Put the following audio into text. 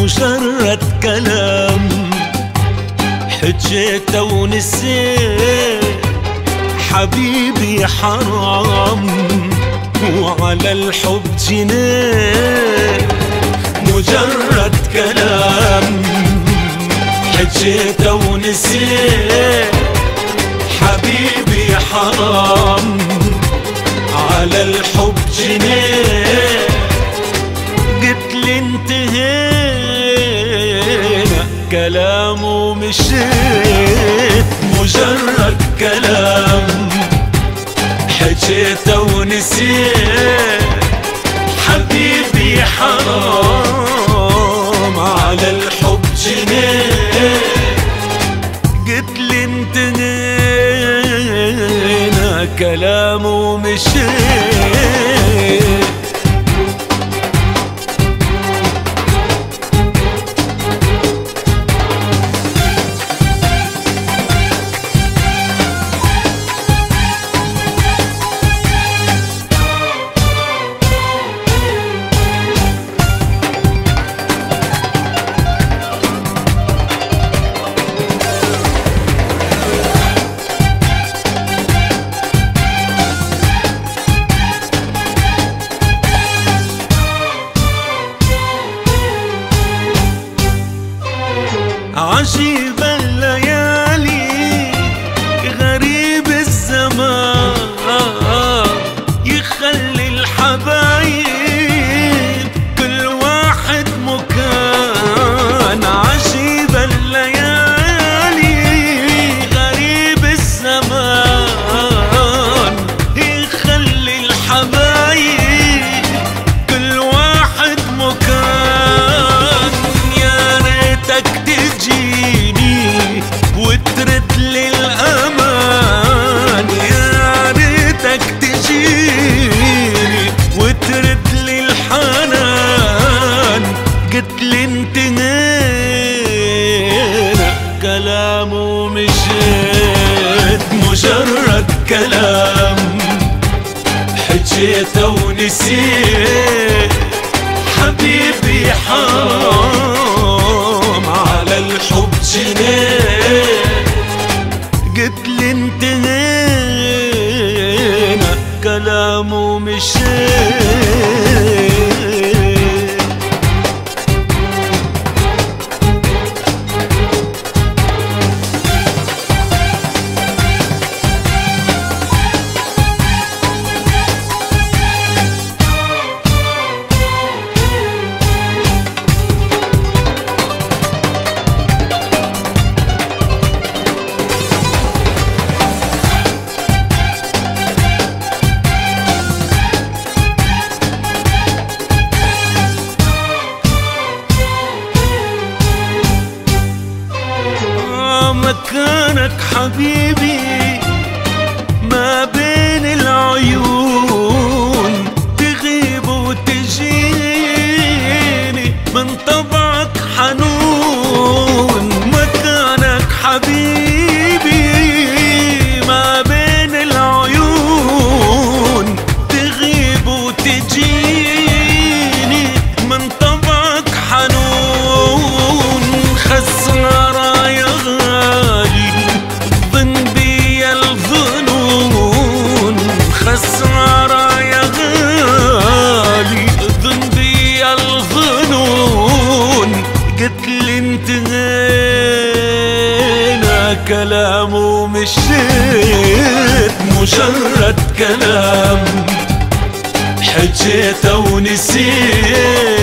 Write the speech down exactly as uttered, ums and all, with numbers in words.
مجرد كلام حجيته ونسيت حبيبي حرام وعلى الحب جنيت. مجرد كلام حجيته ونسيت حبيبي حرام على الحب جنيت. قلت لي انتهينا كلام ومشيت. مجرد كلام حجيته ونسيت حبيبي حرام على الحب جنيت. قلت لي انتهينا كلام ومشيت. عجيب الليالي غريب الزمان يخلي الحبايب كل واحد مكان. عجيب الليالي غريب الزمان يخلي الحبايب كل واحد مكان. يا ريتك تجيني وترد لي الأمان. يا ريتك تجيني وترد لي الحنان. قلت لي انتهينا كلام ومشيت. مجرد كلام حجيته ونسيت حبيبي حرام على الحب جنيت. قلت لي انتهينا كلام ومشيت. مكانك حبيبي ما بين العيون تغيب وتجيني من طبعك حنون. مكانك حبيبي ما بين العيون تغيب وتجيني من طبعك حنون. خسارة يا خسارة يا غالي ذنبي الظنون. قلت لي انتهينا كلام ومشيت. مجرد كلام حجيته ونسيت